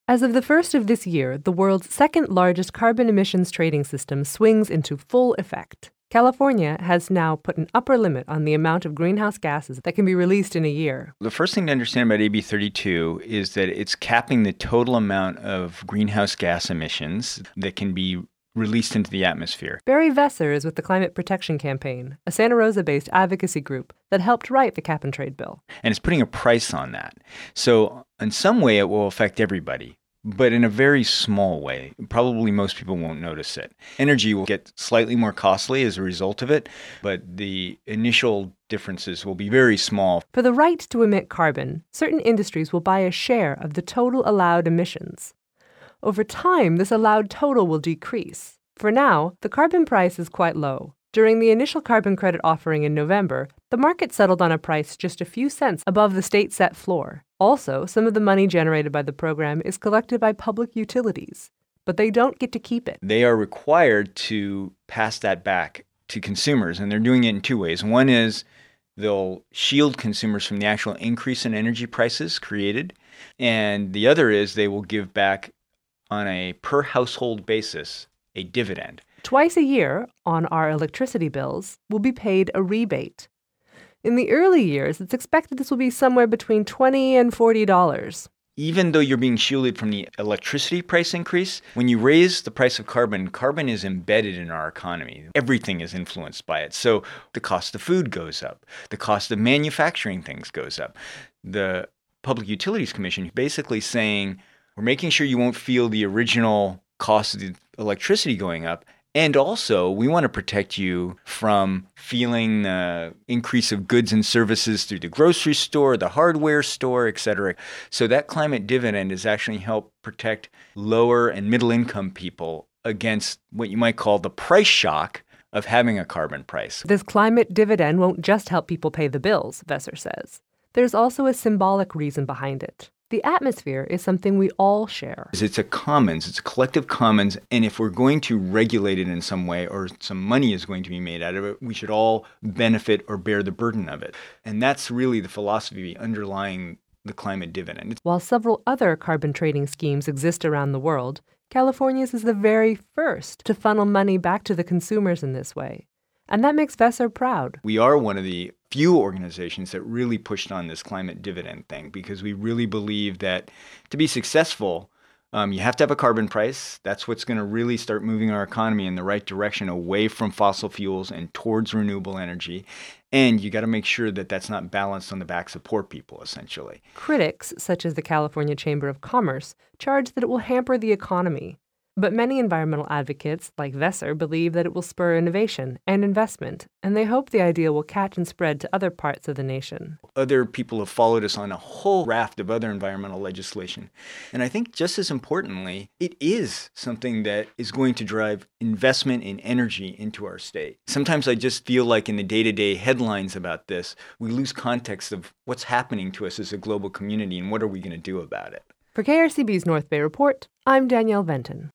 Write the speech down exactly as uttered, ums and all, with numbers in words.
As of the first of this year, the world's second largest carbon emissions trading system swings into full effect. California has now put an upper limit on the amount of greenhouse gases that can be released in a year. The first thing to understand about A B thirty-two is that it's capping the total amount of greenhouse gas emissions that can be released into the atmosphere. Barry Vesser is with the Climate Protection Campaign, a Santa Rosa-based advocacy group that helped write the cap and trade bill. And it's putting a price on that. So in some way, it will affect everybody, but in a very small way. Probably most people won't notice it. Energy will get slightly more costly as a result of it, but the initial differences will be very small. For the right to emit carbon, certain industries will buy a share of the total allowed emissions. Over time, this allowed total will decrease. For now, the carbon price is quite low. During the initial carbon credit offering in November, the market settled on a price just a few cents above the state-set floor. Also, some of the money generated by the program is collected by public utilities, but they don't get to keep it. They are required to pass that back to consumers, and they're doing it in two ways. One is they'll shield consumers from the actual increase in energy prices created, and the other is they will give back on a per household basis a dividend. Twice a year, on our electricity bills, will be paid a rebate. In the early years, it's expected this will be somewhere between twenty dollars and forty dollars. Even though you're being shielded from the electricity price increase, when you raise the price of carbon, carbon is embedded in our economy. Everything is influenced by it. So the cost of food goes up. The cost of manufacturing things goes up. The Public Utilities Commission basically saying, we're making sure you won't feel the original cost of the electricity going up. And also, we want to protect you from feeling the increase of goods and services through the grocery store, the hardware store, et cetera. So that climate dividend has actually helped protect lower and middle income people against what you might call the price shock of having a carbon price. This climate dividend won't just help people pay the bills, Vesser says. There's also a symbolic reason behind it. The atmosphere is something we all share. It's a commons, it's a collective commons, and if we're going to regulate it in some way or some money is going to be made out of it, we should all benefit or bear the burden of it. And that's really the philosophy underlying the climate dividend. While several other carbon trading schemes exist around the world, California's is the very first to funnel money back to the consumers in this way. And that makes Vesser proud. We are one of the few organizations that really pushed on this climate dividend thing because we really believe that to be successful, um, you have to have a carbon price. That's what's going to really start moving our economy in the right direction away from fossil fuels and towards renewable energy. And you got to make sure that that's not balanced on the backs of poor people, essentially. Critics, such as the California Chamber of Commerce, charge that it will hamper the economy. But many environmental advocates, like Vesser, believe that it will spur innovation and investment, and they hope the idea will catch and spread to other parts of the nation. Other people have followed us on a whole raft of other environmental legislation. And I think just as importantly, it is something that is going to drive investment in energy into our state. Sometimes I just feel like in the day-to-day headlines about this, we lose context of what's happening to us as a global community and what are we going to do about it. For K R C B's North Bay Report, I'm Danielle Venton.